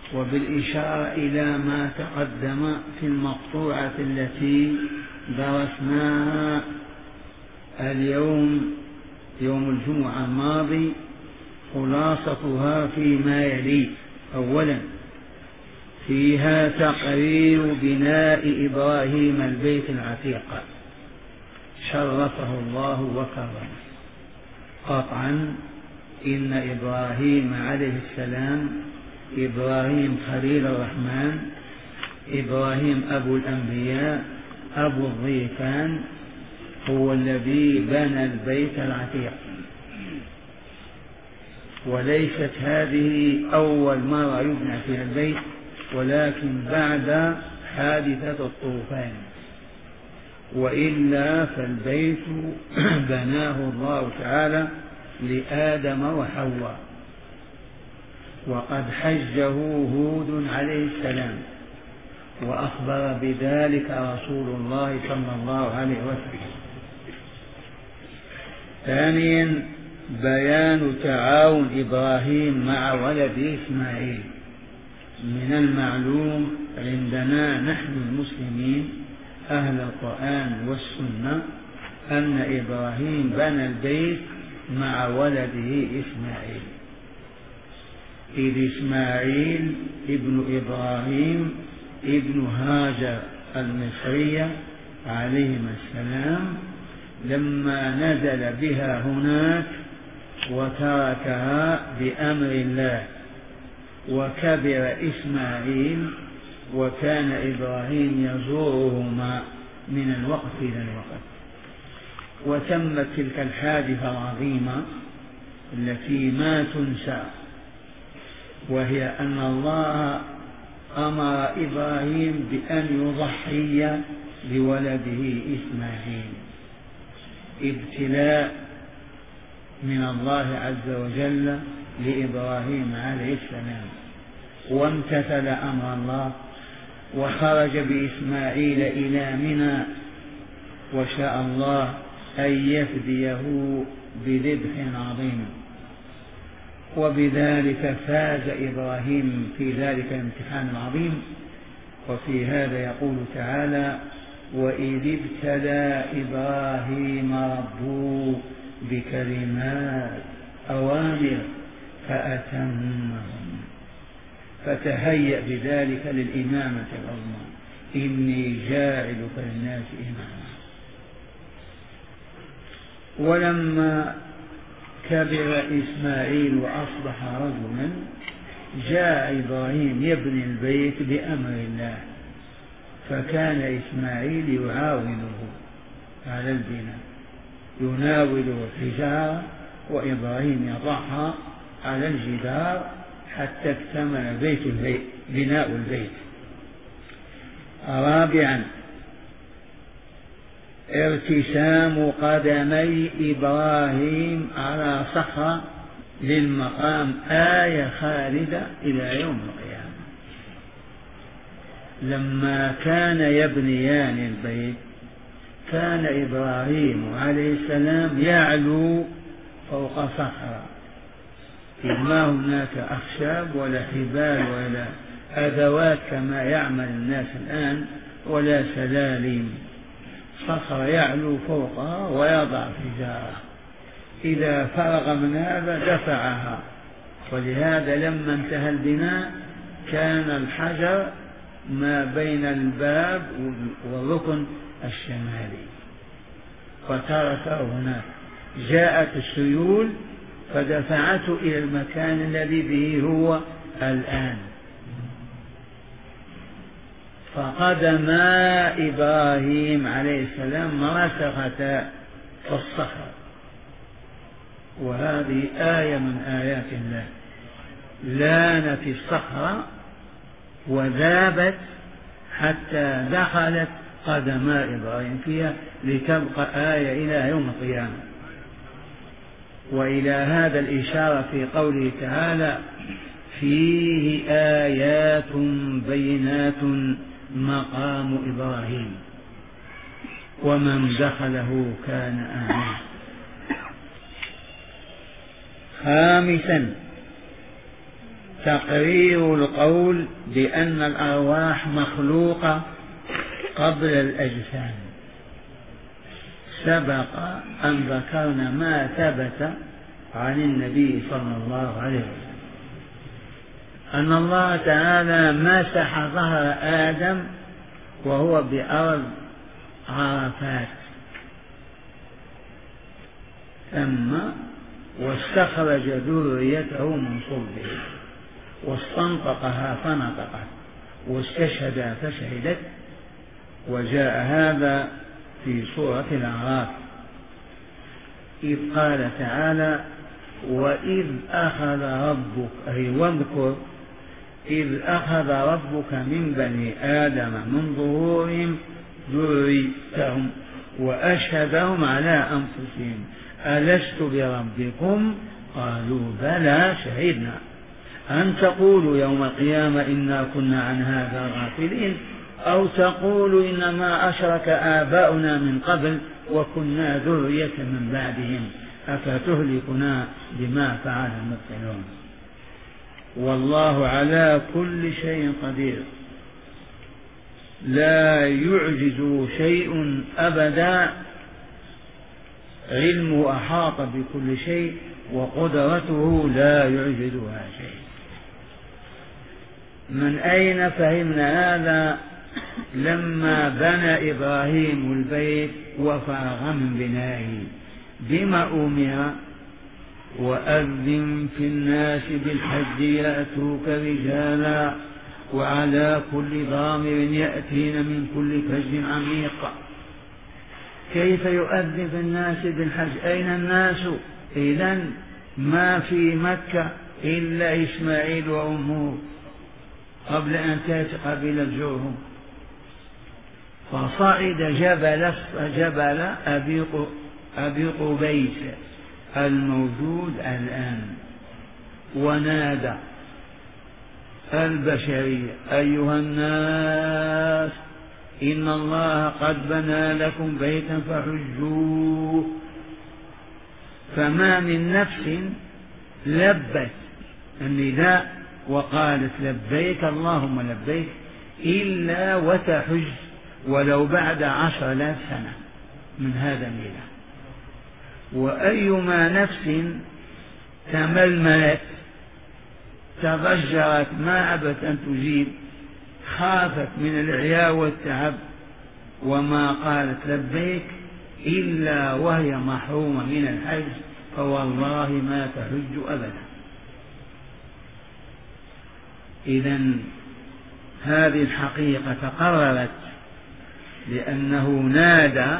وبالإشارة إلى ما تقدم في المقطوعة التي درسناها اليوم يوم الجمعة الماضي، خلاصتها فيما يلي. أولا، فيها تقرير بناء إبراهيم البيت العتيق شرفه الله وكرمه. قطعا إن إبراهيم عليه السلام، إبراهيم خليل الرحمن، إبراهيم أبو الأنبياء، أبو الضيفان، هو الذي بنى البيت العتيق. وليست هذه أول مرة يبنى فيها البيت، ولكن بعد حادثة الطوفان، وإلا فالبيت بناه الله تعالى لآدم وحواء، وقد حجه هود عليه السلام، وأخبر بذلك رسول الله صلى الله عليه وسلم. ثانيا، بيان تعاون إبراهيم مع ولده إسماعيل. من المعلوم عندنا نحن المسلمين أهل القرآن والسنة أن إبراهيم بنى البيت مع ولده إسماعيل، إذ إسماعيل ابن إبراهيم ابن هاجر المصرية عليهما السلام، لما نزل بها هناك وتركها بأمر الله، وكبر إسماعيل، وكان إبراهيم يزورهما من الوقت إلى الوقت. وتمت تلك الحادثة العظيمة التي ما تنسى، وهي أن الله أمر إبراهيم بأن يضحي بولده إسماعيل، ابتلاء من الله عز وجل لإبراهيم عليه السلام، وامتثل أمر الله وخرج بإسماعيل إلى منى، وشاء الله أن يفديه بذبح عظيم، وبذلك فاز إبراهيم في ذلك الامتحان العظيم. وفي هذا يقول تعالى: وإذ ابتلى إبراهيم ربه بكلمات أوامر فأتمهم، فتهيأ بذلك للإمامة العظمى: إني جاعلك للناس إماما. ولما كبر إسماعيل وأصبح رجلا، جاء إبراهيم يبني البيت بأمر الله، فكان إسماعيل يعاونه على البناء، يناوله الحجارة، وإبراهيم يضعها على الجدار حتى اكتمل بناء البيت. رابعا، ارتسام قدمي إبراهيم على صخرة للمقام آية خالدة إلى يوم القيامة. لما كان يبنيان البيت، كان إبراهيم عليه السلام يعلو فوق صخرة، إذ ما هناك أخشاب ولا حبال ولا أدوات كما يعمل الناس الآن، ولا سلالم، صخرة يعلو فوقها ويضع حجارة، إذا فرغ من هذا دفعها. ولهذا لما انتهى البناء كان الحجر ما بين الباب والركن الشمالي، وتركه هناك. جاءت السيول فدفعته إلى المكان الذي به هو الآن. فقدما إبراهيم عليه السلام رسختا في الصخر، وهذه آية من آيات الله. لانت الصخرة وذابت حتى دخلت قدما إبراهيم فيها لتبقى آية إلى يوم القيامة. وإلى هذا الإشارة في قوله تعالى: فيه آيات بينات مقام إبراهيم ومن دخله كان آمنا. خامسا، تقرير القول بأن الأرواح مخلوقة قبل الأجسام. سبق أن ذكرنا ما ثبت عن النبي صلى الله عليه وسلم أن الله تعالى مسح ظهر آدم وهو بأرض عرفات، ثم واستخرج ذريته من صلبه واستنطقها فنطقت واستشهد فشهدت. وجاء هذا في سورة الأعراف إذ قال تعالى: وإذ أخذ ربك، أي واذكر إذ أخذ ربك من بني آدم من ظهورهم ذريتهم وأشهدهم على أنفسهم ألست بربكم قالوا بلى شهدنا أن تقولوا يوم القيامة إنا كنا عن هذا غافلين أو تقولوا إنما أشرك آباؤنا من قبل وكنا ذرية من بعدهم أفتهلكنا بما فعل المبطلون والله على كل شيء قدير لا يعجز شيء أبدا، علمه أحاط بكل شيء وقدرته لا يعجزها شيء. من أين فهمنا هذا؟ لما بنى إبراهيم البيت وفرغ من بنائه بما أمر: وأذن في الناس بالحج يأتوك رجالا وعلى كل ضامر يأتين من كل فج عميق. كيف يؤذن في الناس بالحج؟ أين الناس؟ إذن ما في مكة إلا إسماعيل وأمه قبل أن تأتي قبيلة جرهم، فصعد جبل أبي قبيس الموجود الآن ونادى البشرية: أيها الناس إن الله قد بنى لكم بيتا فحجوه. فما من نفس لبت النداء وقالت لبيك اللهم لبيك إلا وتحج ولو بعد 10,000 سنة من هذا النداء. وأيما نفس تململت تضجرت ما أبت أن تجيب، خافت من العياء والتعب وما قالت لبيك إلا وهي محرومة من الحج فوالله ما تحج أبدا. إذن هذه الحقيقة تقررت لأنه نادى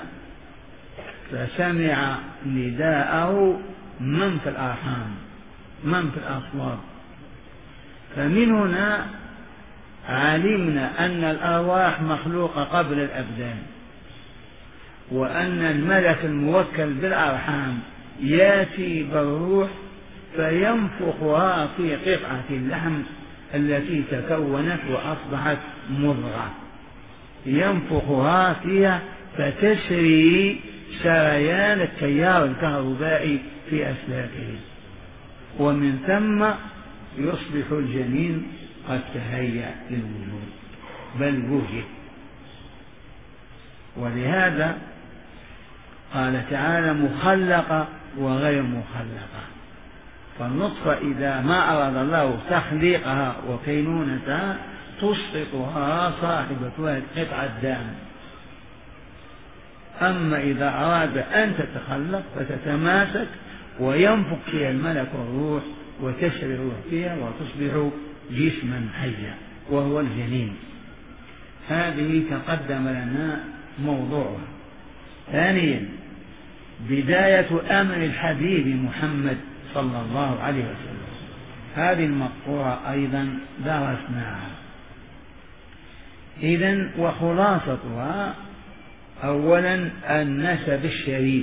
فسمع نداءه من في الأرحام، من في الأصوات. فمن هنا علمنا أن الأرواح مخلوقة قبل الأبدان، وأن الملك الموكل بالأرحام يأتي بالروح فينفخها في قطعة اللحم التي تكونت وأصبحت مضغة، ينفخها فيها فتسري سريان التيار الكهربائي في أسلاكه، ومن ثم يصبح الجنين قد تهيأ للوجود بل وجد. ولهذا قال تعالى: مخلقة وغير مخلقة. فالنطفة إذا ما أراد الله تخليقها وكينونتها تسقطها صاحبتها قطعة دم، أما إذا أراد أن تتخلق فتتماسك وينفخ فيها الملك الروح وتسري الروح فيها وتصبح جسما حيا وهو الجنين. هذه تقدم لنا موضوعها. ثانيا بداية أمر الحبيب محمد صلى الله عليه وسلم، هذه المقطوعة أيضا درسناها. إذن وخلاصتها: أولا النسب الشريف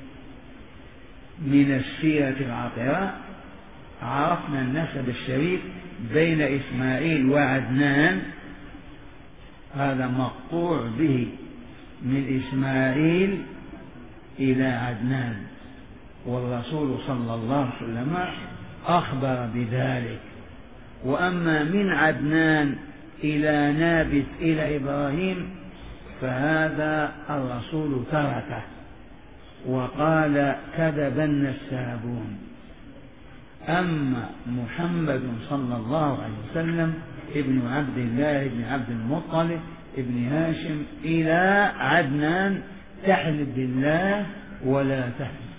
من السيرة العطرة، عرفنا النسب الشريف بين إسماعيل وعدنان، هذا مقطوع به من إسماعيل إلى عدنان، والرسول صلى الله عليه وسلم أخبر بذلك وأما من عدنان إلى نابت إلى إبراهيم فهذا الرسول تركه وقال كذب النسابون. أما محمد صلى الله عليه وسلم ابن عبد الله ابن عبد المطلب ابن هاشم إلى عدنان تحلف بالله ولا تحلف،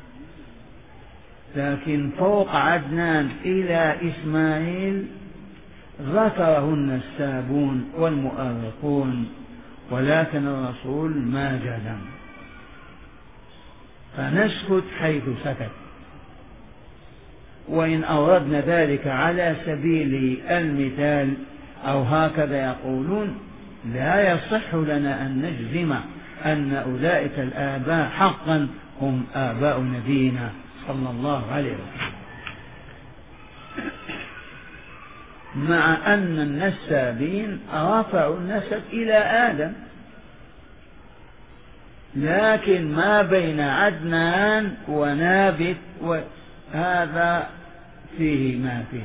لكن فوق عدنان إلى إسماعيل ذكره النسابون والمؤرخون، ولكن الرسول ما جزم، فنسكت حيث سكت. وإن أوردنا ذلك على سبيل المثال أو هكذا يقولون، لا يصح لنا أن نجزم أن أولئك الآباء حقا هم آباء نبينا صلى الله عليه وسلم، مع أن النسابين رفعوا النسب إلى آدم، لكن ما بين عدنان ونابت هذا فيه ما فيه.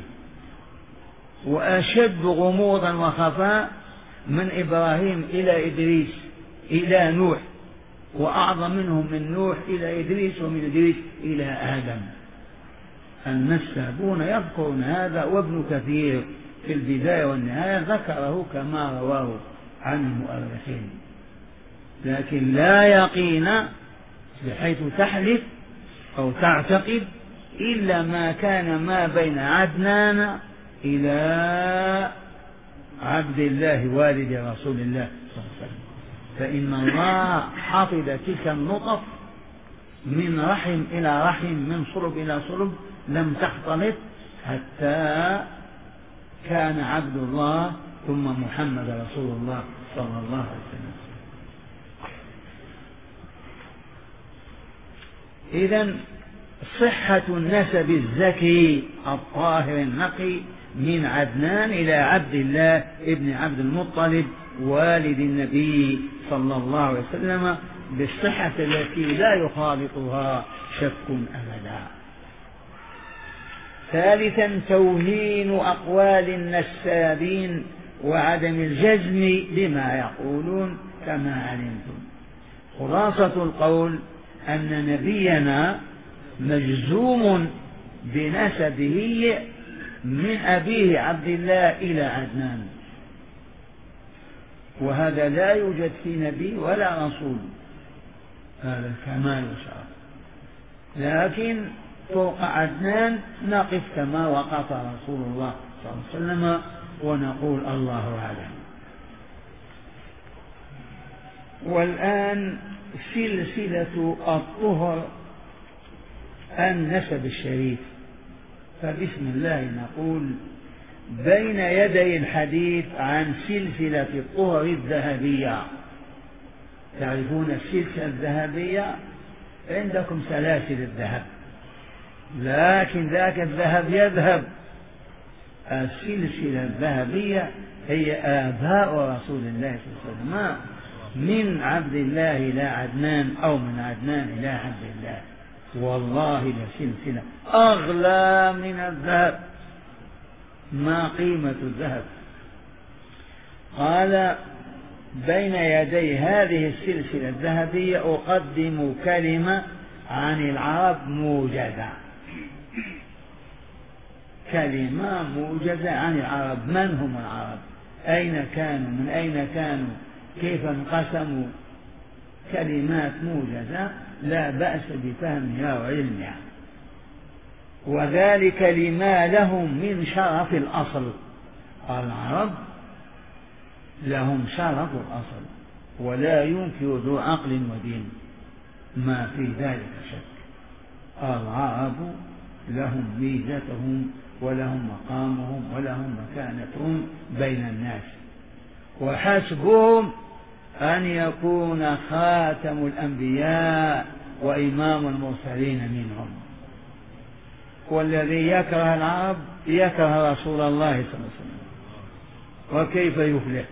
وأشد غموضا وخفاء من إبراهيم إلى إدريس إلى نوح، وأعظم منهم من نوح إلى إدريس، ومن إدريس إلى آدم. النسابون يذكرون هذا، وابن كثير في البداية والنهاية ذكره كما رواه عن المؤرخين، لكن لا يقين بحيث تحلف أو تعتقد إلا ما كان ما بين عدنان إلى عبد الله والد رسول الله صلى الله عليه وسلم، فإن الله حفظ تلك النطف من رحم إلى رحم، من صلب إلى صلب، لم تختلط حتى كان عبد الله ثم محمد رسول الله صلى الله عليه وسلم. إذن صحة النسب الزكي الطاهر النقي من عدنان إلى عبد الله ابن عبد المطلب والد النبي صلى الله عليه وسلم بالصحة التي لا يخالطها شك أبدا. ثالثا توهين أقوال النسابين وعدم الجزم بما يقولون كما علمتم. خلاصة القول أن نبينا مجزوم بنسبه من أبيه عبد الله إلى عدنان، وهذا لا يوجد في نبي ولا رسول، هذا الكمال والشرف. لكن فوق عدنان نقف كما وقف رسول الله صلى الله عليه وسلم ونقول الله أعلم. والآن سلسلة الطهر النسب الشريف، فبسم الله نقول بين يدي الحديث عن سلسلة الطهر الذهبية. تعرفون السلسلة الذهبية؟ عندكم سلاسل الذهب، لكن ذاك الذهب يذهب. السلسلة الذهبية هي آباء رسول الله صلى الله عليه وسلم، من عبد الله إلى عدنان أو من عدنان إلى عبد الله، والله لسلسلة أغلى من الذهب. ما قيمة الذهب؟ قال بين يدي هذه السلسلة الذهبية أقدم كلمة عن العرب موجزة، كلمة موجزة عن العرب. من هم العرب؟ أين كانوا؟ من أين كانوا؟ كيف انقسموا؟ كلمات موجزة لا بأس بفهمها وعلمها، وذلك لما لهم من شرف الأصل. العرب لهم شرف الأصل، ولا ينكر ذو عقل ودين ما في ذلك شك. العرب لهم ميزتهم ولهم مقامهم ولهم مكانتهم بين الناس، وحسبهم أن يكون خاتم الأنبياء وإمام المرسلين منهم. والذي يكره العرب يكره رسول الله صلى الله عليه وسلم، وكيف يفلح؟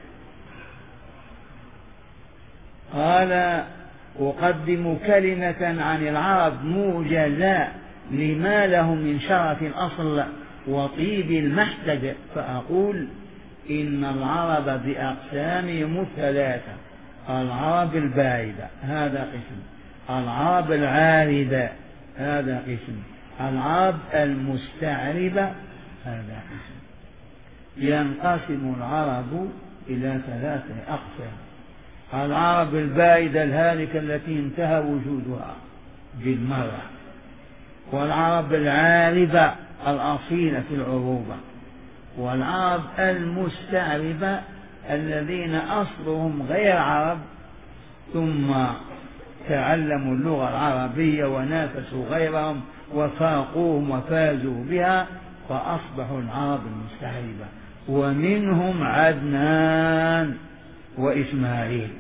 قال أقدم كلمة عن العرب موجزة لما لهم من شرف الأصل، وطيب المحتج، فأقول إن العرب بأقسامهم الثلاثة: العرب الباردة هذا قسم، العرب العارضة هذا قسم، العرب المستعربة هذا قسم. ينقسم العرب إلى ثلاثة أقسام: العرب الباردة الهالكة التي انتهى وجودها بالمرة، والعرب العاربة الأصيلة في العروبة، والعرب المستعربة الذين أصلهم غير عرب ثم تعلموا اللغة العربية ونافسوا غيرهم وفاقوهم وفازوا بها فأصبحوا العرب المستعربة، ومنهم عدنان وإسماعيل.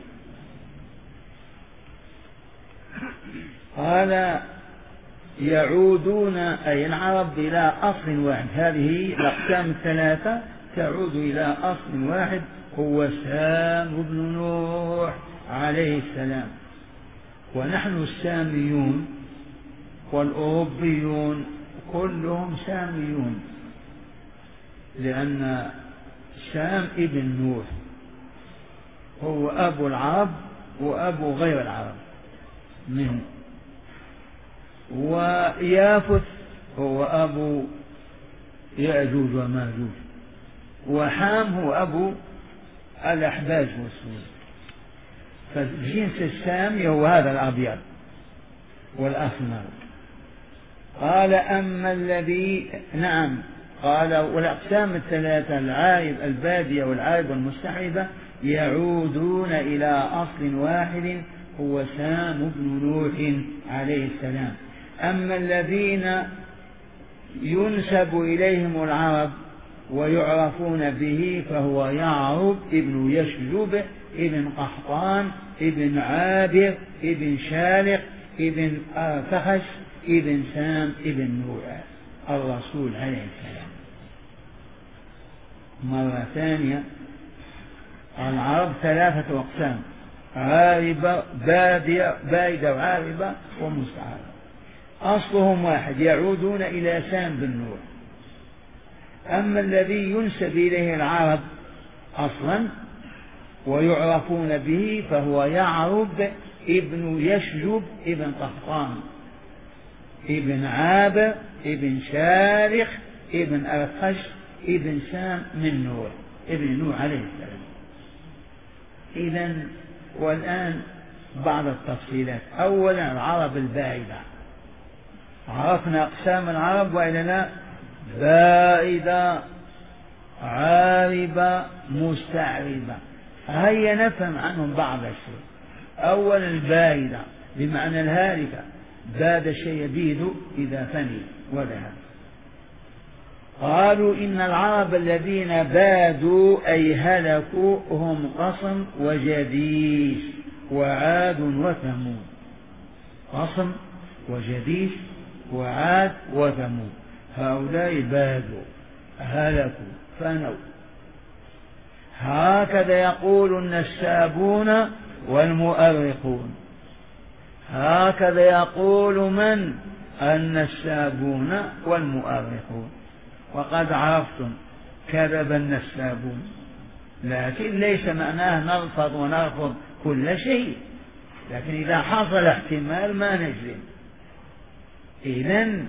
قال يعودون أي العرب إلى أصل واحد، هذه الأقسام الثلاثة تعود إلى أصل واحد هو سام بن نوح عليه السلام. ونحن الساميون والأوروبيون كلهم ساميون، لأن سام ابن نوح هو أبو العرب وأبو غير العرب منه، ويافث هو أبو يأجوج وماجوج، وحام هو أبو الأحباش والسود. فجنس السامي هو هذا الأبيض والأسمر. قال أما الذي قال والأقسام الثلاثة العارب البادية والعارب والمستعربة يعودون إلى أصل واحد هو سام بن نوح عليه السلام. أما الذين ينسب إليهم العرب ويعرفون به فهو يعرب ابن يشجب ابن قحطان ابن عابر ابن شالق ابن فخش ابن سام ابن نوح الرسول عليه السلام. مرة ثانية، العرب ثلاثة أقسام: عاربة بادية وعاربة ومستعربة، أصلهم واحد يعودون إلى سام بن نوح. أما الذي ينسب إليه العرب أصلا ويعرفون به فهو يعرب ابن يشجب ابن قحطان ابن عابر ابن شارخ ابن أرخش ابن سام من نوح ابن نوح عليه السلام. إذن والآن بعض التفصيلات. أولا العرب البائدة، عرفنا أقسام العرب وإلا لا؟ بائدة عاربة مستعربة. هيا نفهم عنهم بعض الشيء. أولا البائدة بمعنى الهالكة، باد الشيء يبيد إذا فني وذهب. قالوا إن العرب الذين بادوا أي هلكوا هم قصم وجديس وعاد وثمود. قصم وجديس وعاد وثمود هؤلاء بادوا هلكوا فنوا. هكذا يقول النسابون والمؤرخون، هكذا يقول من؟ النسابون والمؤرخون. وقد عرفتم كذب النسابون، لكن ليس معناه نلفظ ونرفض كل شيء، لكن إذا حصل احتمال ما نجزم. إذن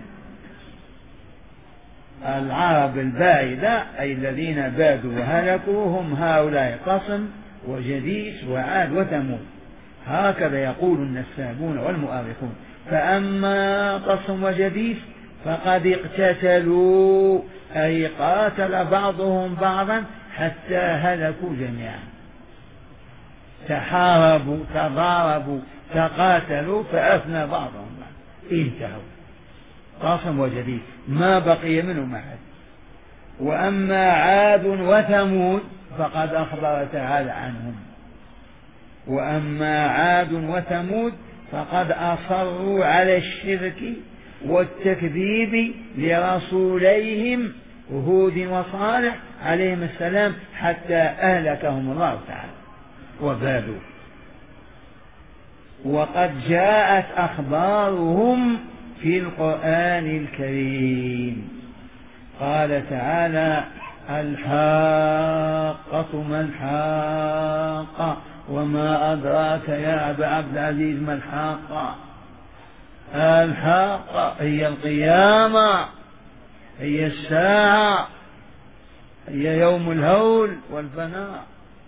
العرب البائدة أي الذين بادوا وهلكوا هم هؤلاء قصم وجديس وعاد وثمود، هكذا يقول النسابون والمؤرخون. فأما قصم وجديس فقد اقتتلوا أي قاتل بعضهم بعضا حتى هلكوا جميعا، تحاربوا تضاربوا تقاتلوا فأفنى بعضهم بعضا، انتهوا قاسم وجديد ما بقي منهم أحد. وأما عاد وثمود فقد أخبر تعالى عنهم. وأما عاد وثمود فقد أصروا على الشرك والتكذيب لرسوليهم هود وصالح عليهم السلام حتى أهلكهم الله تعالى وبادوا. وقد جاءت أخبارهم في القرآن الكريم. قال تعالى الحاقة ما الحاقة وما أدراك يا أبا عبد العزيز ما الحاقة. الحاقة هي القيامة، هي الساعة، هي يوم الهول والفناء.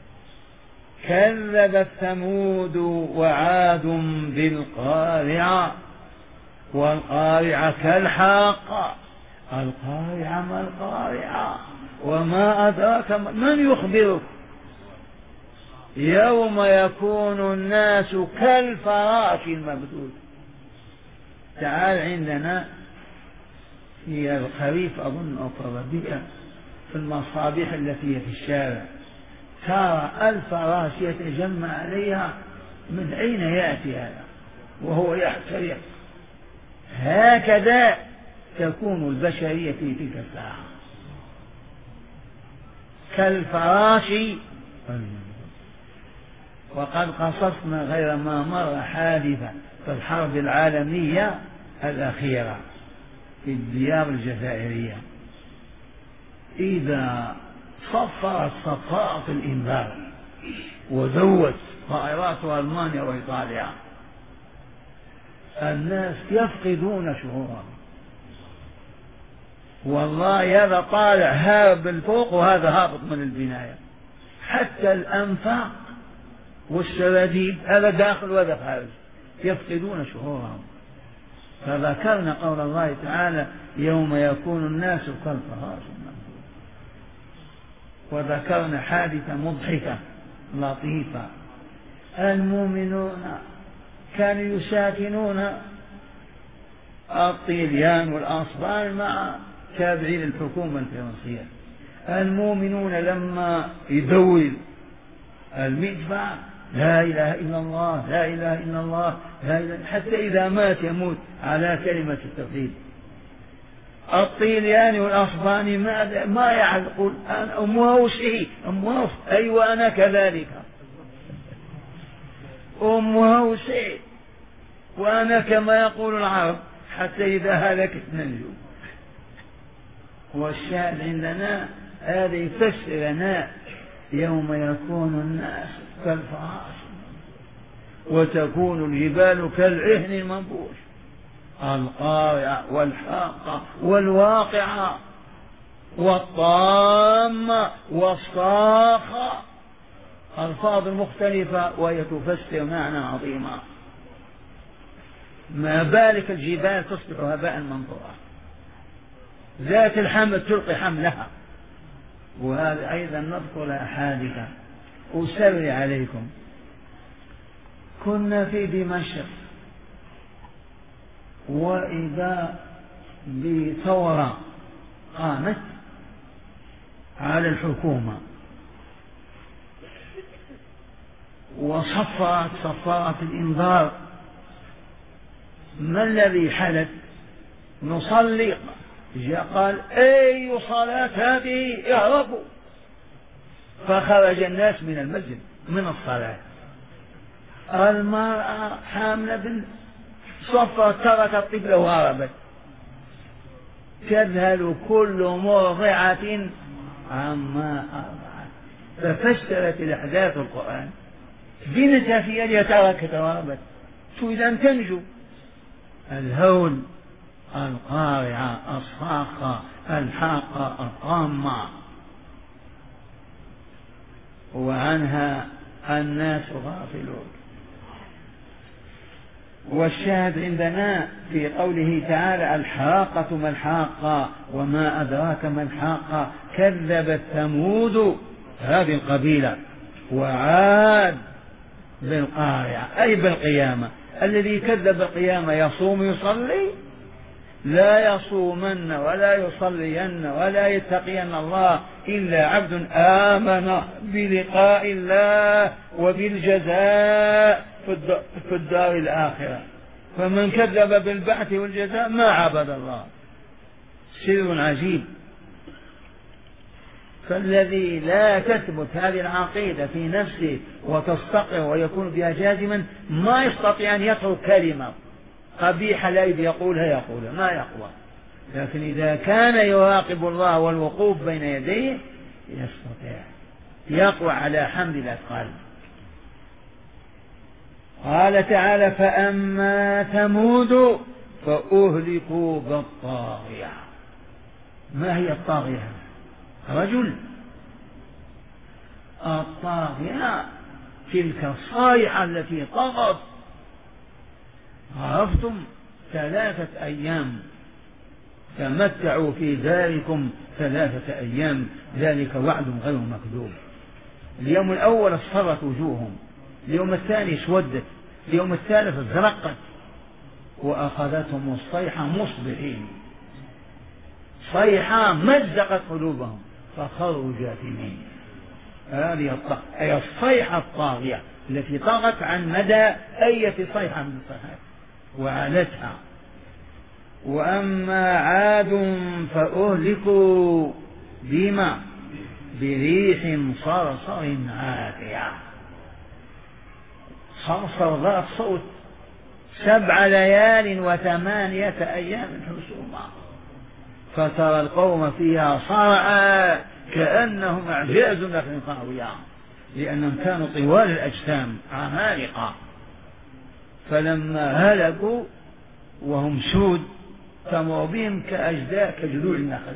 كذبت ثمود وعاد بالقارعة، والقارعة كالحاقة. القارعة ما القارعة وما أدراك من يخبرك؟ يوم يكون الناس كالفراش المبثوث. تعال عندنا في الخريف أظن أو في الربيع في المصابيح التي في الشارع ترى الفراش يتجمع عليها. من أين يأتي هذا وهو يحترق؟ هكذا تكون البشرية في تلك الساعة كالفراش. وقد قصصنا غير ما مر حادثة في الحرب العالمية الأخيرة في الديار الجزائرية، إذا صفرت صفارة الإنذار ودوت طائرات ألمانيا وإيطاليا، الناس يفقدون شعورهم. والله هذا طالع هارب بالفوق وهذا هابط من البناية، حتى الأنفاق والسراديب هذا داخل وهذا خارج، يفقدون شعورهم. فذكرنا قول الله تعالى يوم يكون الناس كالفراش المبثوث، وذكرنا حادثة مضحكة لطيفة. المؤمنون كانوا يساكنون الطليان والأصفار مع تابعين الحكومة الفرنسية. المؤمنون لما يدور المدفع لا إله إلا الله لا إله إلا الله لا إله، حتى إذا مات يموت على كلمة التوحيد. الطليان والأصفار ما يعقل أمه شيء أمه، أيوة أنا كذلك أمه شيء وأنا كما يقول العرب حتى إذا هلكت ننجو. والشاهد عندنا هذا يفسر لنا يوم يكون الناس كالفراش وتكون الجبال كالعهن المنفوش. القارعة والحاقة والواقعة والطامة والصاخة، ألفاظ مختلفة وهي تفسر معنى عظيما. ما بالك الجبال تصبح هباء منثورا، ذات الحمل تلقي حملها. وهذا أيضا نذكر لها حادثة أسري عليكم. كنا في دمشق وإذا بثورة قامت على الحكومة وصفرت صفارة الإنذار. ما الذي حدث؟ نصلي، جاء قال أي صلاة هذه اهربوا، فخرج الناس من المسجد من الصلاة. المرأة حاملة صفرت تركت الطفل وهربت. تذهل كل مرضعة عما أرضعت. ففسرت الأحداث القرآن بنتها في يدها تركت وهربت، تريد أن تنجو. الهول، القارعة، الصاخة، الحاقة، الطامة، وعنها الناس غافلون. والشاهد عندنا في قوله تعالى الحاقة ما الحاقة وما أدراك ما الحاقة. كذبت ثمود هذه القبيلة وعاد بالقارعة أي بالقيامة. الذي كذب القيامة يصوم يصلي؟ لا يصومن ولا يصلين ولا يتقين الله إلا عبد آمن بلقاء الله وبالجزاء في الدار الآخرة. فمن كذب بالبعث والجزاء ما عبد الله. سر عجيب. فالذي لا تثبت هذه العقيدة في نفسه وتستقر ويكون بها جازما ما يستطيع أن يترك كلمة قبيحة لا يقولها ما يقوى. لكن إذا كان يراقب الله والوقوف بين يديه يستطيع، يقوى على حمل الأثقال. قال تعالى: فأما ثمود فأهلكوا بالطاغية. ما هي الطاغية؟ رجل. الطاغية تلك الصيحة التي طغت. عرفتم 3 أيام تمتعوا في ذلكم 3 أيام، ذلك وعد غير مكذوب. اليوم الأول اصفرت وجوههم، اليوم الثاني اسودت، اليوم الثالث ازرقت، وأخذتهم الصيحة مصبحين، صيحة مزقت قلوبهم فخروا جاثمين. هذه أي الصيحة الطاغية التي طغت عن مدى أية صيحة من الصيحات وعالتها. وأما عاد فأهلكوا بما بريح صرصر عاتية. صرصر ذات صوت 7 ليال و8 أيام حسوما، فترى القوم فيها صرعى كأنهم أعجاز نخل خاوية، لأنهم كانوا طوال الأجسام عمالقة. فلما هلكوا وهم سود تمر بهم كجذوع النخل.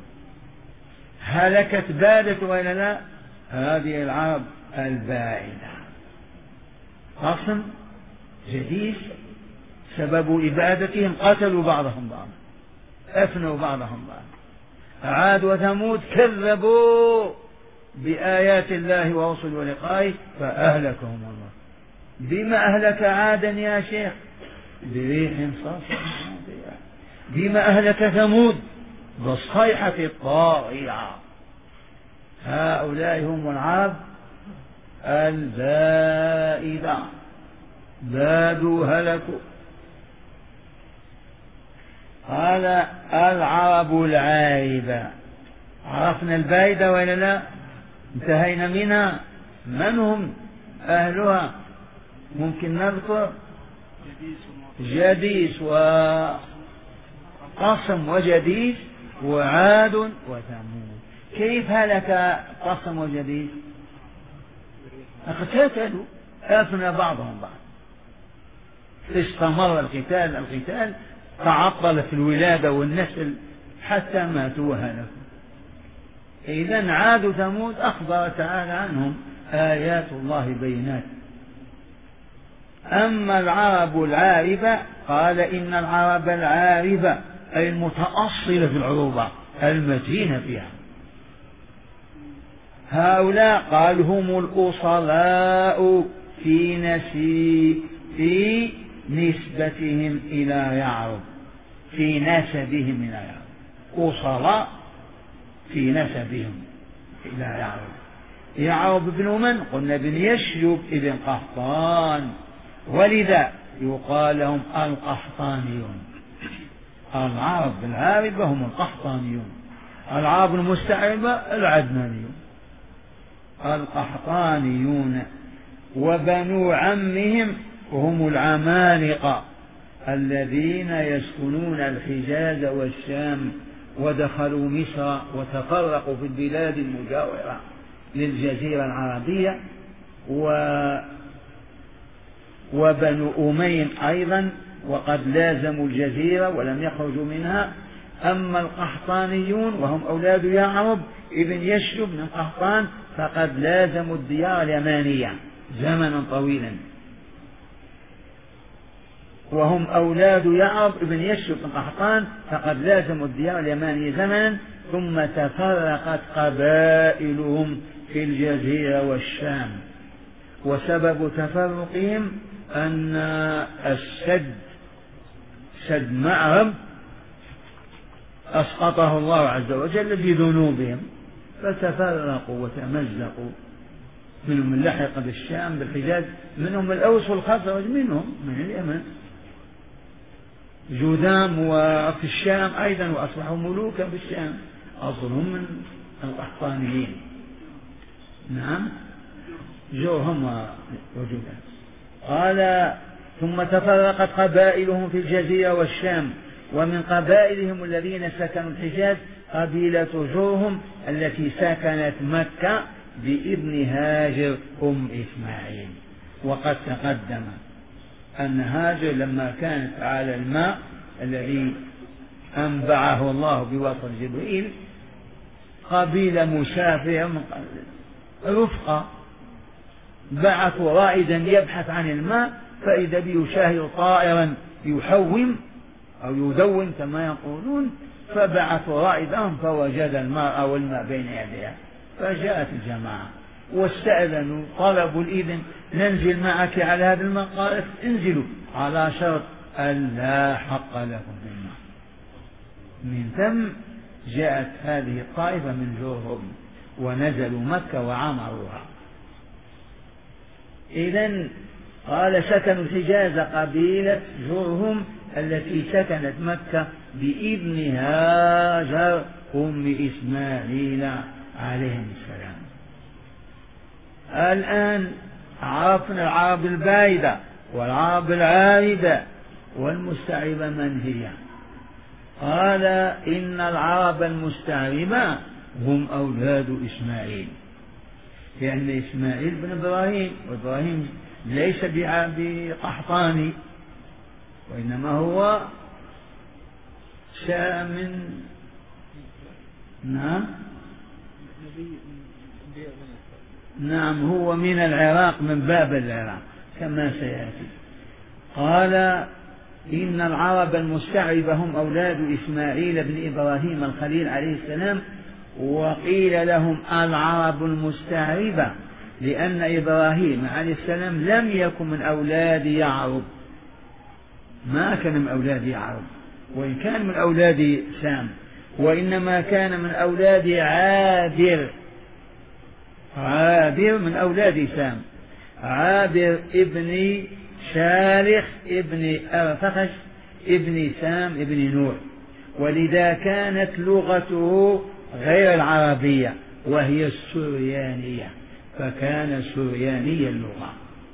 هلكت بادت وإلا لا؟ هذه العرب الباعدة. قسم جديد سبب إبادتهم قتلوا بعضهم بعضا، أفنوا بعضهم بعضا. عاد وثمود كذبوا بآيات الله ورسله ولقائه فأهلكهم الله. بما أهلك عادا يا شيخ؟ بريح صرصر. بما أهلك ثمود؟ بالصيحة الطاغية. هؤلاء هم العرب البائدة، بادوا هلكوا. قال: العرب العائبة. عرفنا البائدة ولا لا؟ انتهينا منها. من هم أهلها؟ ممكن نذكر جديس وقصم وجديس وعاد وثمود. كيف هلك قصم وجديس؟ اقتتلوا، أفنى بعضهم بعض، استمر القتال تعطل في الولادة والنسل حتى ماتوا وهلكوا. إذن عاد وثمود أخبر تعالى عنهم آيات الله بينات. أما العرب العاربة قال: إن العرب العاربة أي المتأصلة في العروبة المتينة فيها. هؤلاء قال: هم الأصلاء في نسبتهم إلى يعرب، في نسبهم إلى يعرب. أصلاء في نسبهم إلى يعرب. يعرب بن من؟ قلنا بن يشرب ابن قحطان، ولذا يقال لهم القحطانيون. العرب العاربة هم القحطانيون، العرب المستعربة العدنانيون. القحطانيون. وبنو عمهم هم العمالقة الذين يسكنون الحجاز والشام ودخلوا مصر وتفرقوا في البلاد المجاورة للجزيرة العربية. وبنو أميم أيضا وقد لازموا الجزيرة ولم يخرجوا منها. أما القحطانيون وهم أولاد يعرب ابن يشرب من قحطان فقد لازموا الديار اليمانية زمنا طويلا. وهم أولاد يعرب ابن يشرب من قحطان فقد لازموا الديار اليمانية زمنا، ثم تفرقت قبائلهم في الجزيرة والشام. وسبب تفرقهم أن سد معرب أسقطه الله عز وجل بذنوبهم فتفرقوا وتمزقوا. منهم من لحق بالشام بالحجاز، منهم الأوس والخزرج، منهم من اليمن جذام وفي الشام أيضا، وأصبحوا ملوكا في الشام، أصلهم من القحطانيين. نعم جرهم وجذام. قال: ثم تفرقت قبائلهم في الجزيرة والشام ومن قبائلهم الذين سكنوا الحجاز قبيلة جرهم التي سكنت مكة بابن هاجر أم إسماعيل. وقد تقدم أن هاجر لما كانت على الماء الذي أنبعه الله بواسطة جبريل قبيلة مشافهة رفقة بعثوا رائدا يبحث عن الماء فإذا بيشاهد طائرا يحوم أو يدون كما يقولون، فبعثوا رائدهم فوجد الماء والماء بين يديها، فجاءت الجماعة واستأذنوا طلبوا الإذن ننزل معك على هذا الماء، قالت انزلوا على شرط أن لا حق لكم بالماء. من ثم جاءت هذه الطائفة من جرهم ونزلوا مكة وعمروها. إذن قال سكنوا الحجاز قبيلة جرهم التي سكنت مكة بابن هاجر أم إسماعيل عليهم السلام. الآن عرفنا العرب البائدة والعرب العاربة والمستعربة من هي؟ قال إن العرب المستعربة هم أولاد إسماعيل، لأن إسماعيل بن إبراهيم، وإبراهيم ليس بقحطاني وإنما هو شاء من نعم هو من العراق من بابل العراق كما سيأتي. قال إن العرب المستعربة هم أولاد إسماعيل بن إبراهيم الخليل عليه السلام، وقيل لهم العرب المستعربة لأن إبراهيم عليه السلام لم يكن من أولاد يعرب، ما كان من أولاد يعرب وإن كان من أولاد سام، وإنما كان من أولاد عابر من أولاد سام، عابر ابن شالخ ابن أرفخش ابن سام ابن نوح، ولذا كانت لغته غير العربية وهي السريانية، فكان سرياني اللغة،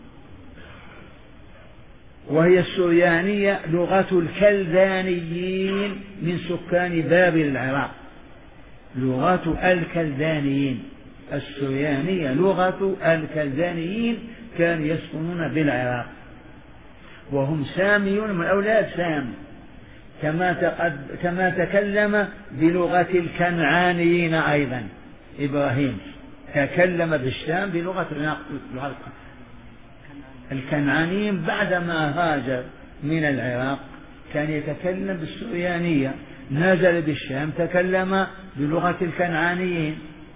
وهي السريانية لغة الكلدانيين من سكان بابل العراق، لغة الكلدانيين، السريانية لغة الكلدانيين كانوا يسكنون بالعراق وهم ساميون من أولاد سام، كما تكلم بلغة الكنعانيين أيضا. إبراهيم تكلم بالشام بلغة الكنعانيين بعدما هاجر من العراق كان يتكلم بالسريانية، نزل بالشام تكلم بلغة الكنعانيين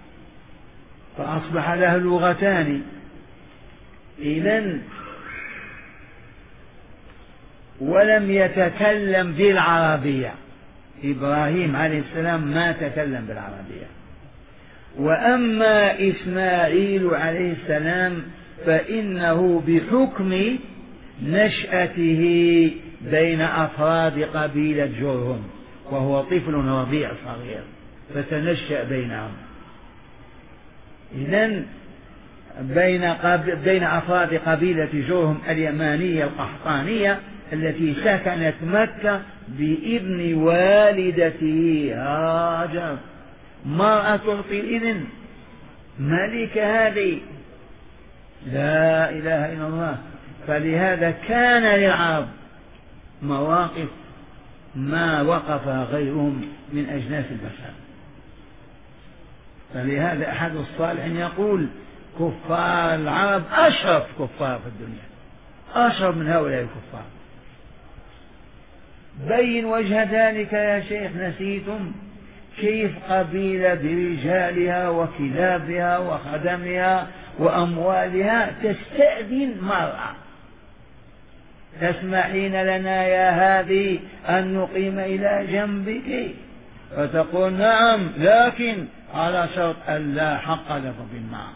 فأصبح له لغتان. إذن ولم يتكلم بالعربية، إبراهيم عليه السلام ما تكلم بالعربية. وأما إسماعيل عليه السلام فإنه بحكم نشأته بين أفراد قبيلة جرهم وهو طفل رضيع صغير فتنشأ بينهم، إذن بين أفراد قبيلة جرهم اليمانية القحطانية التي سكنت مكة بابن والدته هاجر، مرأة تعطي الإذن ملكة هذه، لا إله إلا الله. فلهذا كان للعرب مواقف ما وقفها غيرهم من أجناس البشر. فلهذا أحد الصالحين يقول كفار العرب أشرف كفار في الدنيا، أشرف من هؤلاء الكفار. بين وجه ذلك يا شيخ، نسيتم كيف قبيلة برجالها وكلابها وخدمها وأموالها تستأذن مرأة، تسمحين لنا يا هذه أن نقيم إلى جنبك؟ فتقول نعم لكن على شرط أن لا حق لكم بالماء.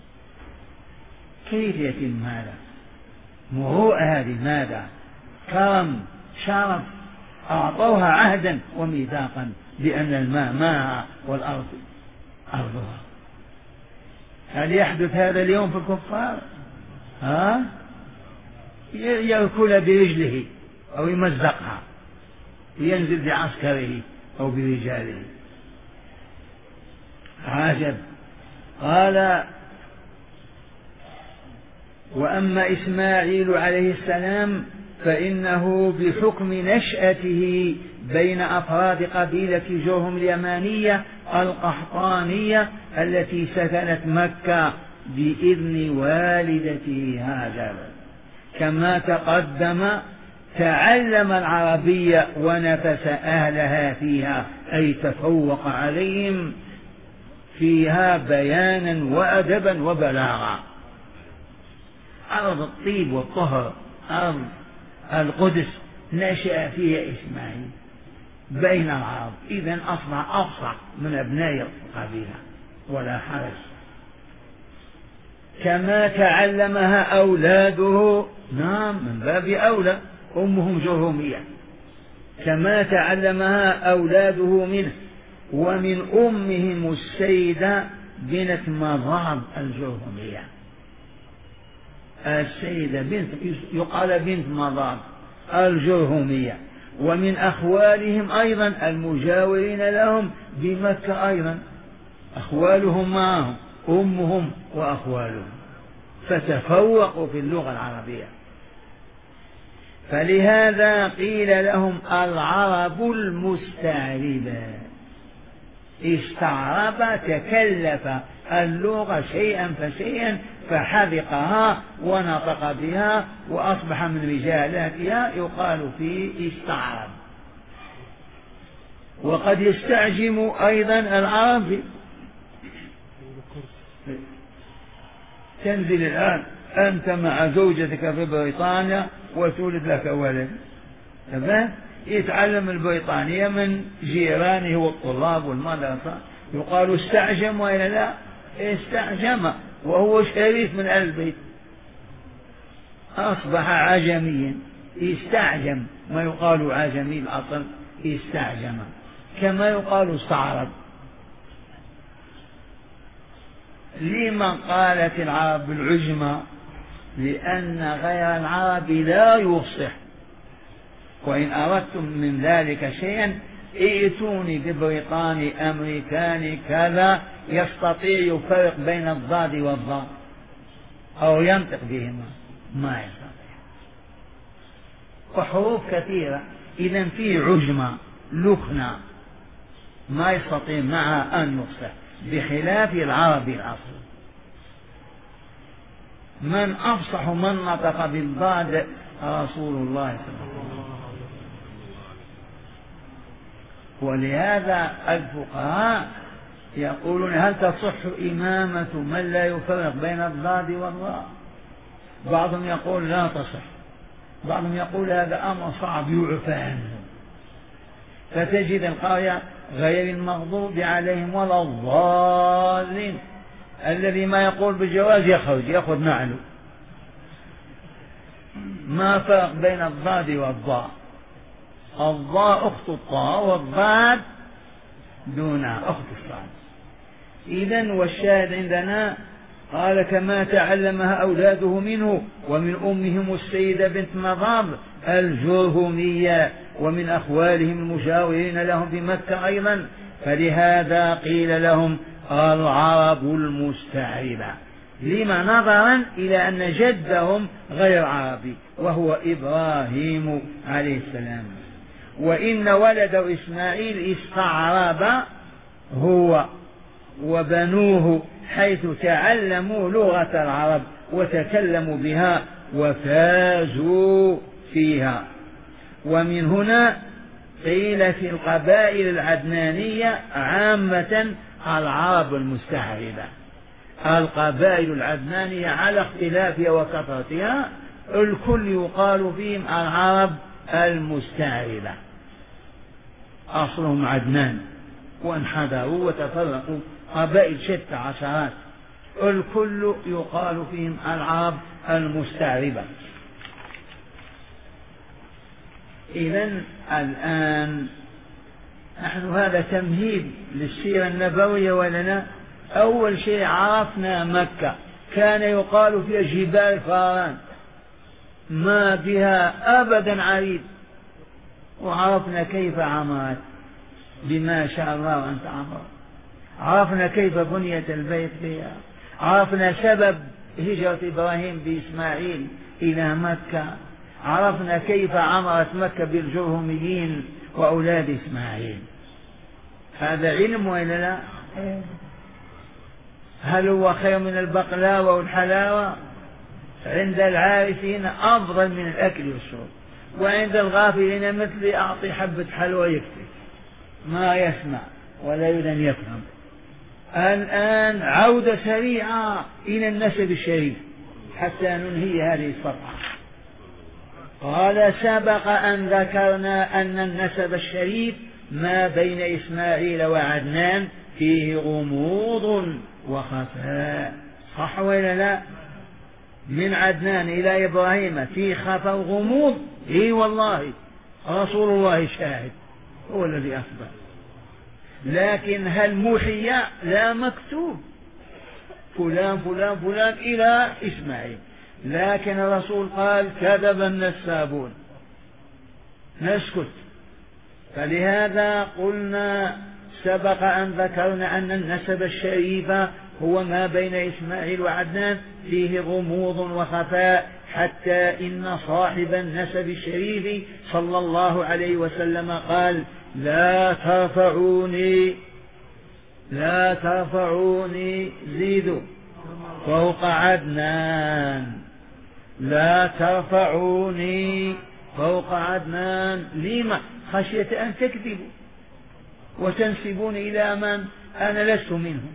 كيف يتم هذا؟ مروءة هذه، ماذا؟ كرم، شرف، أعطوها عهدا وميثاقا بأن الماء ماءها والأرض أرضها. هل يحدث هذا اليوم في الكفار؟ يأكل برجله أو يمزقها، ينزل بعسكره أو برجاله. عجب. قال: وأما إسماعيل عليه السلام فإنه بحكم نشأته بين أفراد قبيلة جرهم اليمانية القحطانية التي سكنت مكة بإذن والدته هاجر، كما تقدم تعلم العربية ونفس أهلها فيها، أي تفوق عليهم فيها بيانا وأدبا وبلاغا. أرض الطيب والطهر، أرض القدس، نشأ فيها إسماعيل بين العرب، إذن أصبح أفصح من أبناء القبيلة ولا حرج. كما تعلمها أولاده، نعم من باب أولى، أمهم جرهمية، كما تعلمها أولاده منه، ومن أمهم السيدة بنت مضاب الجرهمية. السيدة بنت يقال بنت مضاب الجرهمية، ومن أخوالهم أيضا المجاورين لهم بمكة أيضا، أخوالهم معهم، أمهم وأخوالهم، فتفوقوا في اللغة العربية. فلهذا قيل لهم العرب المستعربة. استعرب، تكلف اللغة شيئا فشيئا فحذقها ونطق بها وأصبح من رجالاتها، يقال فيه استعرب. وقد يستعجم أيضا العرب. تنزل الآن أنت مع زوجتك في بريطانيا وتولد لك ولد، يتعلم البريطانية من جيرانه والطلاب والمدرسة، يقال استعجم وإلا لا؟ استعجم وهو شريف من أهل البيت، أصبح عجميا. استعجم، ما يقال عجمي الأصل، استعجم، كما يقال استعرب. لما قالت العرب بالعجمة؟ لأن غير العرب لا يفصح. وإن أردتم من ذلك شيئا ائتوني ببريطاني أمريكاني كذا يستطيع يفرق بين الضاد والضاء أو ينطق بهما، ما يستطيع. وحروف كثيرة، إذن في عجمة لخنة ما يستطيع معها أن يفصح، بخلاف العربي الأصل. من أفصح من نطق بالضاد رسول الله صلى الله عليه وسلم. ولهذا الفقهاء يقولون هل تصح إمامة من لا يفرق بين الضاد والضاء؟ بعضهم يقول لا تصح، بعضهم يقول هذا أمر صعب يعفى عنه. فتجد القارئ غير المغضوب عليهم ولا الضالين، الذي ما يقول بالجواز يخرج يأخذ نعله. ما فرق بين الضاد والضاء، الضاء أخت الطاء والضاد دونها أخت الصاد. إذن والشاهد عندنا قال كما تعلمها أولاده منه، ومن أمهم السيدة بنت مضاب الجرهمية، ومن أخوالهم المجاورين لهم بمكة أيضا. فلهذا قيل لهم العرب المستعربة، لما نظرا إلى أن جدهم غير عربي وهو إبراهيم عليه السلام. وإن ولده إسماعيل استعرب هو وبنوه، حيث تعلموا لغة العرب وتكلموا بها وفازوا فيها. ومن هنا قيل في القبائل العدنانية عامة العرب المستعربة. القبائل العدنانية على اختلافها وكثرتها الكل يقال فيهم العرب المستعربة، أصلهم عدنان وانحدروا وتفرقوا قبائل شتى عشرات، الكل يقال فيهم العرب المستعربة. إذن الآن نحن هذا تمهيد للسيرة النبوية ولنا. أول شيء عرفنا مكة كان يقال فيها جبال فاران، ما بها أبدا عريض، وعرفنا كيف عمرت بما شاء الله أن تعمر، عرفنا كيف بنيت البيت بها، عرفنا سبب هجرة إبراهيم بإسماعيل إلى مكة، عرفنا كيف عمرت مكة بالجرهميين وأولاد إسماعيل. هذا علم وإلا لا؟ هل هو خير من البقلاوة والحلاوة؟ عند العارفين أفضل من الأكل والشرب، وعند الغافلين مثلي أعطي حبة حلوى يكفي، ما يسمع ولا يريد أن يفهم. الآن عودة سريعة إلى النسب الشريف حتى ننهي هذه الصفحة. قال سبق أن ذكرنا أن النسب الشريف ما بين إسماعيل وعدنان فيه غموض وخفاء، صح ولا لا؟ من عدنان إلى إبراهيم في خفاء وغموض، إي والله رسول الله شاهد هو الذي أخبر، لكن هل موحي؟ لا، مكتوب فلان فلان فلان إلى إسماعيل، لكن الرسول قال كذب النسابون، نسكت. فلهذا قلنا سبق أن ذكرنا أن النسب الشريف هو ما بين إسماعيل وعدنان فيه غموض وخفاء، حتى إن صاحب النسب الشريف صلى الله عليه وسلم قال لا ترفعوني زيدوا فوق عدنان، لا ترفعوني فوق عدنان. لما؟ خشية أن تكذبوا وتنسبون إلى من أنا لست منهم.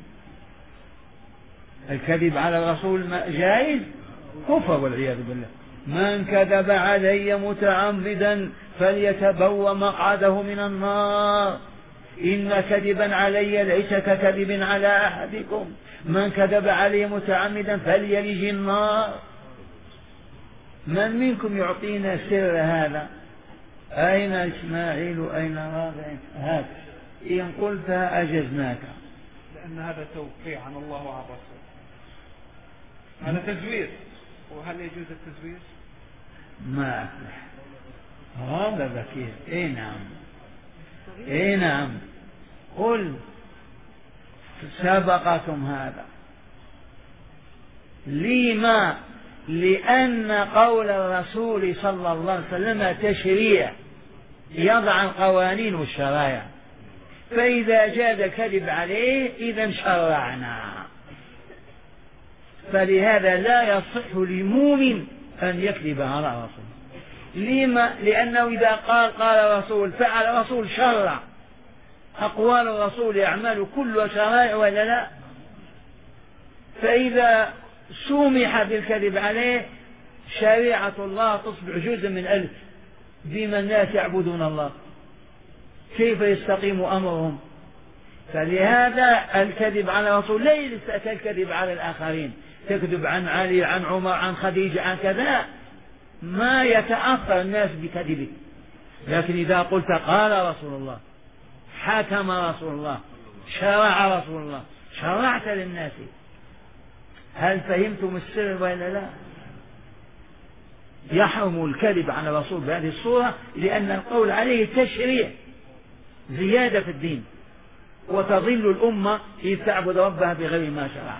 الكذب على الرسول جائز؟ كفر والعياذ بالله. من كذب علي متعمدا فليتبوأ مقعده من النار، إن كذبا علي ليس ككذب على أحدكم، من كذب علي متعمدا فليلج النار. من منكم يعطينا سر هذا؟ أين إسماعيل أين راغب؟ هات إن قلتها أجزناك، لأن هذا توقيع عن الله وعن الرسول، هذا تزوير. وهل يجوز التزوير؟ ما أفلح هذا ذكي. إيه نعم، إيه نعم، قل سبقكم هذا. لما؟ لأن قول الرسول صلى الله عليه وسلم تشريع يضع القوانين والشرائع، فإذا جاز الكذب عليه إذا شرعنا. فلهذا لا يصح لمؤمن أن يكذب على رسول. لما؟ لأنه إذا قال الرسول فعل الرسول شرع، أقوال الرسول أعمال كلها شرائع ولا لا؟ فإذا سمح بالكذب عليه شريعة الله تصبح جزء من ألف. بما الناس يعبدون الله، كيف يستقيم أمرهم؟ فلهذا الكذب على الرسول ليس كالكذب على الآخرين، تكذب عن علي عن عمر عن خديجة عن كذا، ما يتأثر الناس بكذبك. لكن إذا قلت قال رسول الله، حكم رسول الله، شرع رسول الله، شرعت للناس. هل فهمتم السر ولا لا؟ يحرم الكذب على الرسول بهذه الصورة، لأن القول عليه تشريع زيادة في الدين، وتضل الأمة إذ تعبد ربها بغير ما شرع.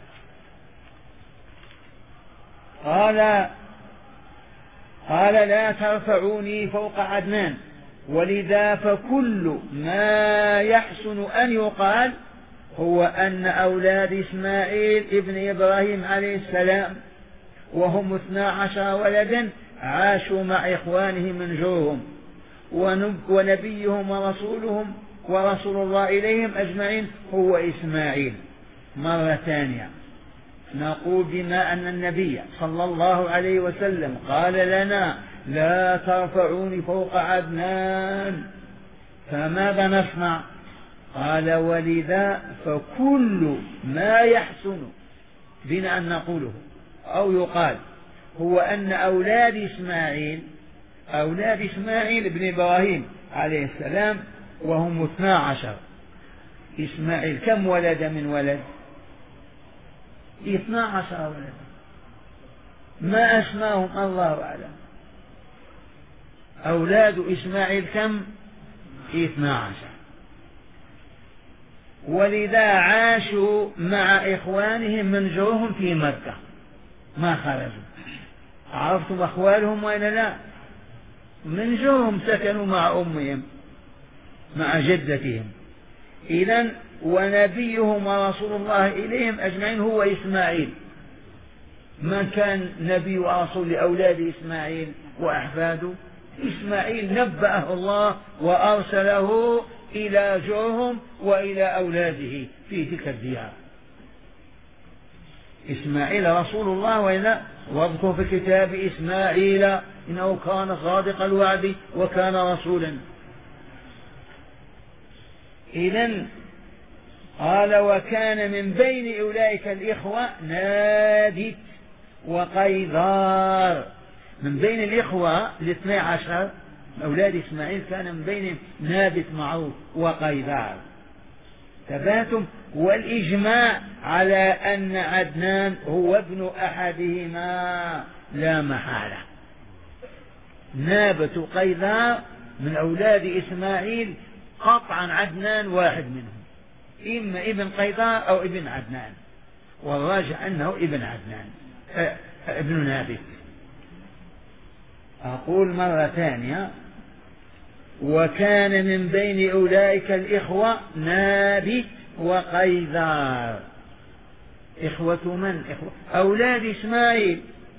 قال لا ترفعوني فوق عدنان، ولذا فكل ما يحسن أن يقال هو أن أولاد إسماعيل ابن إبراهيم عليه السلام وهم 12 ولدا عاشوا مع إخوانهم من جورهم، ونبيهم ورسولهم ورسول الله إليهم أجمعين هو إسماعيل. مرة ثانية نقول بما أن النبي صلى الله عليه وسلم قال لنا لا ترفعوني فوق عدنان، فماذا نصنع؟ قال ولذا فكل ما يحسن بنا أن نقوله أو يقال هو أن أولاد إسماعيل ابن إبراهيم عليه السلام وهم 12. إسماعيل كم ولد من ولد؟ 12 ولد، ما أسماهم الله أعلم. أولاد إسماعيل كم؟ 12. ولذا عاشوا مع إخوانهم من جوهم في مكة ما خرجوا. عرفتم أخوالهم وإلا لا؟ من جوهم سكنوا مع أمهم مع جدتهم. إذن ونبيهم ورسول الله إليهم أجمعين هو إسماعيل. من كان نبي ورسول لأولاد إسماعيل وأحفاده؟ إسماعيل نبأه الله وأرسله إلى جرهم وإلى أولاده في تلك الديار. إسماعيل رسول الله وإلا. واذكر في الكتاب إسماعيل إنه كان صادق الوعد وكان رسولا. إذن قال وكان من بين أولئك الإخوة نابت وقيظار. من بين الإخوة 12 أولاد إسماعيل كان من بينهم نابت معروف وقيظار. تباتم. والإجماع على أن عدنان هو ابن أحدهما لا محالة. نابت وقيظار من أولاد إسماعيل قطعا عدنان واحد منهم، إما ابن قيظار أو ابن عدنان، والراجع أنه ابن عدنان ابن نابت. أقول مرة ثانية وكان من بين أولئك الإخوة نابت وقيظار. إخوة من؟ أولاد إسماعيل.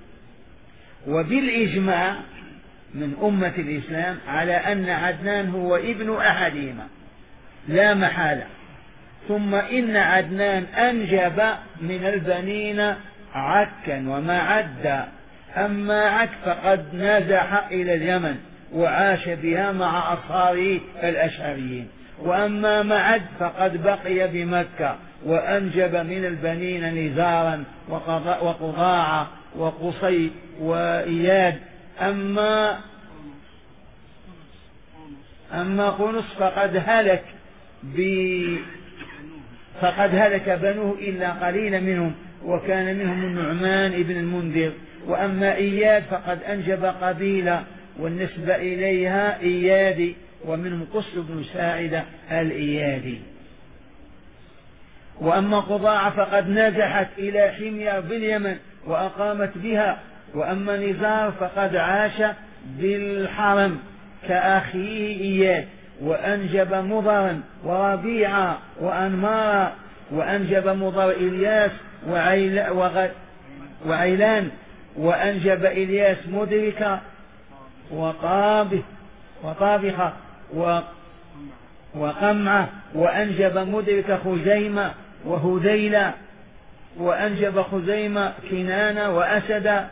وبالإجماع من أمة الإسلام على أن عدنان هو ابن أحدهما لا محالة. ثم إن عدنان أنجب من البنين عكا ومعدا. أما عك فقد نزح إلى اليمن وعاش بها مع أصهاره الأشعريين، وأما معد فقد بقي بمكة وأنجب من البنين نزارا وقضاعة وقصي وإياد. أما قنص فقد هلك بنوه إلا قليلا منهم، وكان منهم النعمان ابن المنذر. وأما إياد فقد أنجب قبيلة والنسبة إليها إيادي، ومنهم قص بن ساعدة الإيادي. وأما قضاعة فقد نزحت إلى حمير باليمن وأقامت بها. وأما نزار فقد عاش بالحرم كأخيه إياد، وأنجب مضرا وربيعا وأنمارا. وأنجب مضر إلياس وعيلان. وأنجب إلياس مدركا وطابخة وقمعة. وأنجب مدرك خزيمة وهذيلة. وأنجب خزيمة كنانة وأسد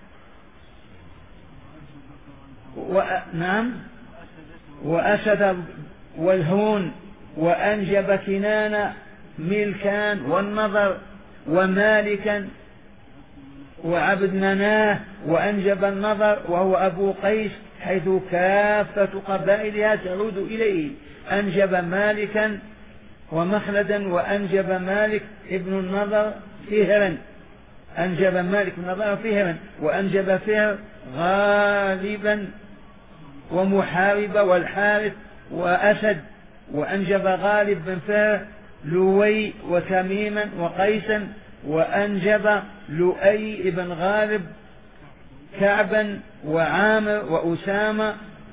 وأسد والهون. وأنجب كنانة ملكان والنظر ومالكا وعبد مناه. وأنجب النظر وهو أبو قيس، حيث كافة قبائلها تعود إليه. أنجب مالكا ومخلدا. وأنجب مالك ابن النضر فهرا. أنجب مالك بن النضر فهرا. وأنجب فهر غالبا ومحاربة والحارث وأسد. وأنجب غالب بن فهر لوي وتميما وقيسا. وأنجب لؤي بن غالب كعبا وعامر وأسامة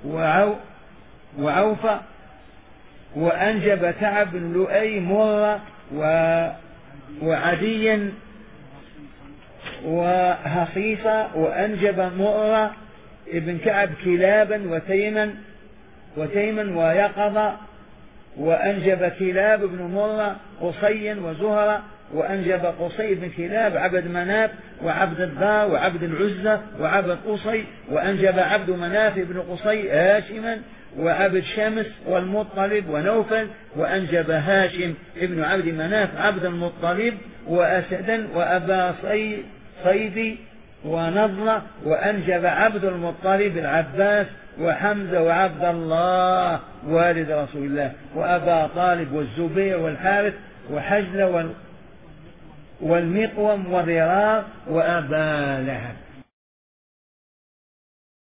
وعوفة. وأنجب كعب بن لؤي مرة وعديا وهخيصة. وأنجب مرة ابن كعب كلابا وتيما ويقظة. وأنجب كلاب بن مرة قصيا وزهرة. وأنجب قصي بن كلاب عبد مناف وعبد الدار وعبد العزة وعبد قصي. وأنجب عبد مناف بن قصي هاشما وعبد شمس والمطلب ونوفل. وأنجب هاشم ابن عبد مناف عبد المطلب وأسدا وأبا صيد ونضلة. وأنجب عبد المطلب العباس وحمزة وعبد الله والد رسول الله وأبا طالب والزبير والحارث وحجل والمقوم وضرار وأبا لهب.